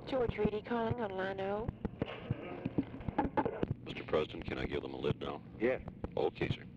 George Reedy calling on line O. Mr. President, can I give them a lid now? Yes. Okay, sir.